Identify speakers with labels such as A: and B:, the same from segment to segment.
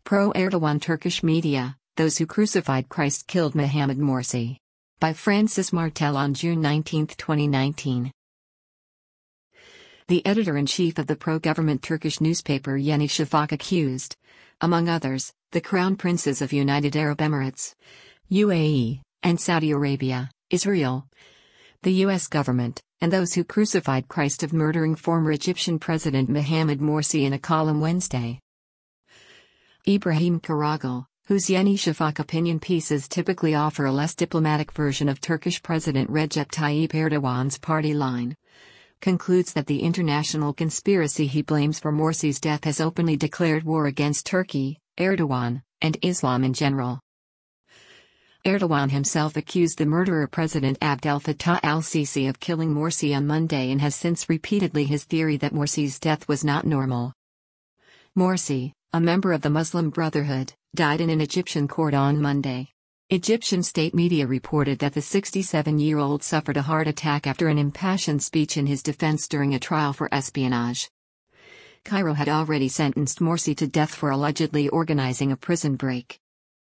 A: Pro-Erdogan Turkish media, those who crucified Christ killed Mohamed Morsi. By Francis Martel on June 19, 2019. The editor-in-chief of the pro-government Turkish newspaper Yeni Shafak accused, among others, the Crown Princes of United Arab Emirates, UAE, and Saudi Arabia, Israel, the U.S. government, and those who crucified Christ of murdering former Egyptian President Mohamed Morsi in a column Wednesday. Ibrahim Karagül, whose Yeni Shafak opinion pieces typically offer a less diplomatic version of Turkish President Recep Tayyip Erdogan's party line, concludes that the international conspiracy he blames for Morsi's death has openly declared war against Turkey, Erdogan, and Islam in general. Erdogan himself accused the murderer President Abdel Fattah al-Sisi of killing Morsi on Monday and has since repeatedly his theory that Morsi's death was not normal. Morsi, a member of the Muslim Brotherhood, died in an Egyptian court on Monday. Egyptian state media reported that the 67-year-old suffered a heart attack after an impassioned speech in his defense during a trial for espionage. Cairo had already sentenced Morsi to death for allegedly organizing a prison break.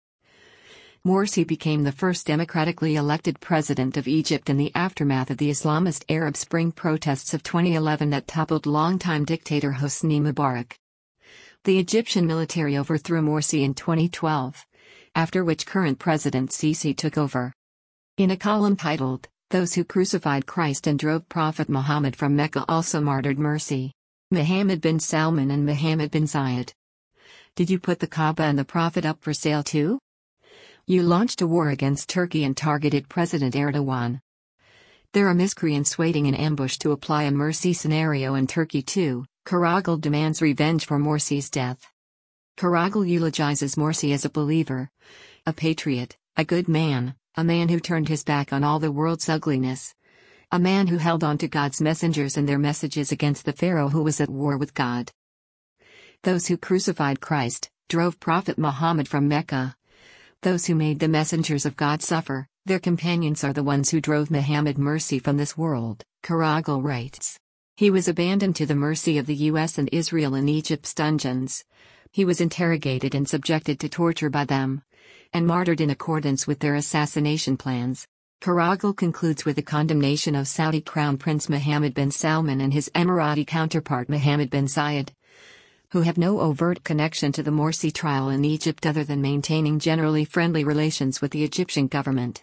A: Morsi became the first democratically elected president of Egypt in the aftermath of the Islamist Arab Spring protests of 2011 that toppled longtime dictator Hosni Mubarak. The Egyptian military overthrew Morsi in 2012, after which current President Sisi took over. In a column titled, "Those Who Crucified Christ and Drove Prophet Muhammad from Mecca Also Martyred Morsi, Mohammed bin Salman and Mohammed bin Zayed. Did you put the Kaaba and the Prophet up for sale too? You launched a war against Turkey and targeted President Erdogan. There are miscreants waiting in ambush to apply a Morsi scenario in Turkey too." Karagül demands revenge for Morsi's death. Karagül eulogizes Morsi as a believer, a patriot, a good man, a man who turned his back on all the world's ugliness, a man who held on to God's messengers and their messages against the Pharaoh who was at war with God. Those who crucified Christ, drove Prophet Muhammad from Mecca. Those who made the messengers of God suffer, their companions are the ones who drove Mohamed Morsi from this world, Karagül writes. He was abandoned to the mercy of the US and Israel in Egypt's dungeons. He was interrogated and subjected to torture by them, and martyred in accordance with their assassination plans. Karagül concludes with a condemnation of Saudi Crown Prince Mohammed bin Salman and his Emirati counterpart Mohammed bin Zayed, who have no overt connection to the Morsi trial in Egypt other than maintaining generally friendly relations with the Egyptian government.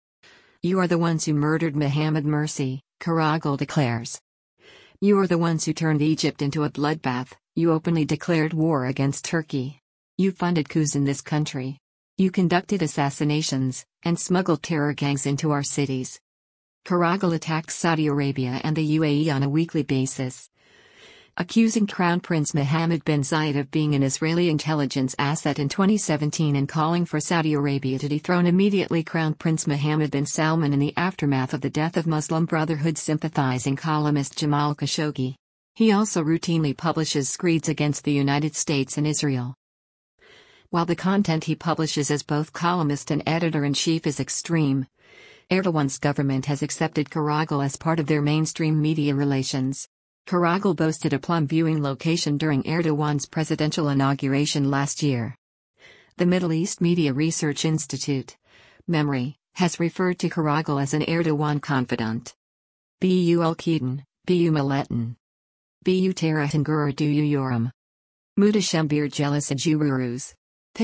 A: You are the ones who murdered Mohamed Morsi, Karagül declares. You are the ones who turned Egypt into a bloodbath. You openly declared war against Turkey. You funded coups in this country. You conducted assassinations, and smuggled terror gangs into our cities. Karagül attacks Saudi Arabia and the UAE on a weekly basis, accusing Crown Prince Mohammed bin Zayed of being an Israeli intelligence asset in 2017 and calling for Saudi Arabia to dethrone immediately Crown Prince Mohammed bin Salman in the aftermath of the death of Muslim Brotherhood sympathizing columnist Jamal Khashoggi. He also routinely publishes screeds against the United States and Israel. While the content he publishes as both columnist and editor-in-chief is extreme, Erdogan's government has accepted Karagül as part of their mainstream media relations. Karagül boasted a plum viewing location during Erdogan's presidential inauguration last year. The Middle East Media Research Institute, MEMRI, has referred to Karagül as an Erdogan confidant. Bu Ülkeden, Bu Milletin. Bu Taraftan Gurur Duyuyorum. Muhteşem Jealousy Jururuz.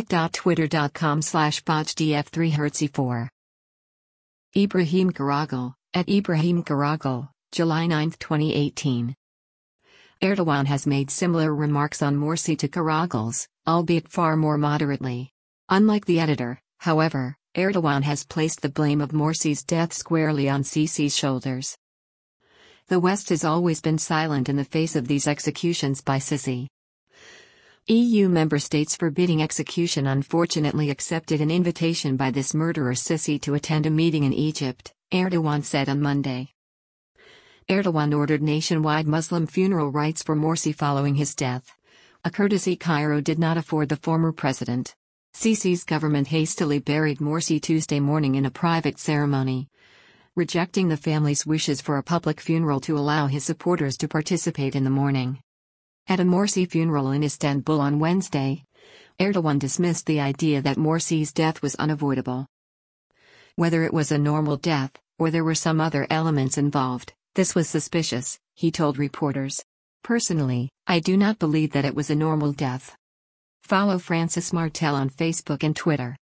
A: pic.twitter.com/bochdf3hertz4. Ibrahim Karagül, at Ibrahim Karagül, July 9, 2018. Erdogan has made similar remarks on Morsi to Karagül's, albeit far more moderately. Unlike the editor, however, Erdogan has placed the blame of Morsi's death squarely on Sisi's shoulders. The West has always been silent in the face of these executions by Sisi. EU member states forbidding execution unfortunately accepted an invitation by this murderer Sisi to attend a meeting in Egypt, Erdogan said on Monday. Erdogan ordered nationwide Muslim funeral rites for Morsi following his death, a courtesy Cairo did not afford the former president. Sisi's government hastily buried Morsi Tuesday morning in a private ceremony, rejecting the family's wishes for a public funeral to allow his supporters to participate in the mourning. At a Morsi funeral in Istanbul on Wednesday, Erdogan dismissed the idea that Morsi's death was unavoidable. Whether it was a normal death, or there were some other elements involved, this was suspicious, he told reporters. Personally, I do not believe that it was a normal death. Follow Francis Martel on Facebook and Twitter.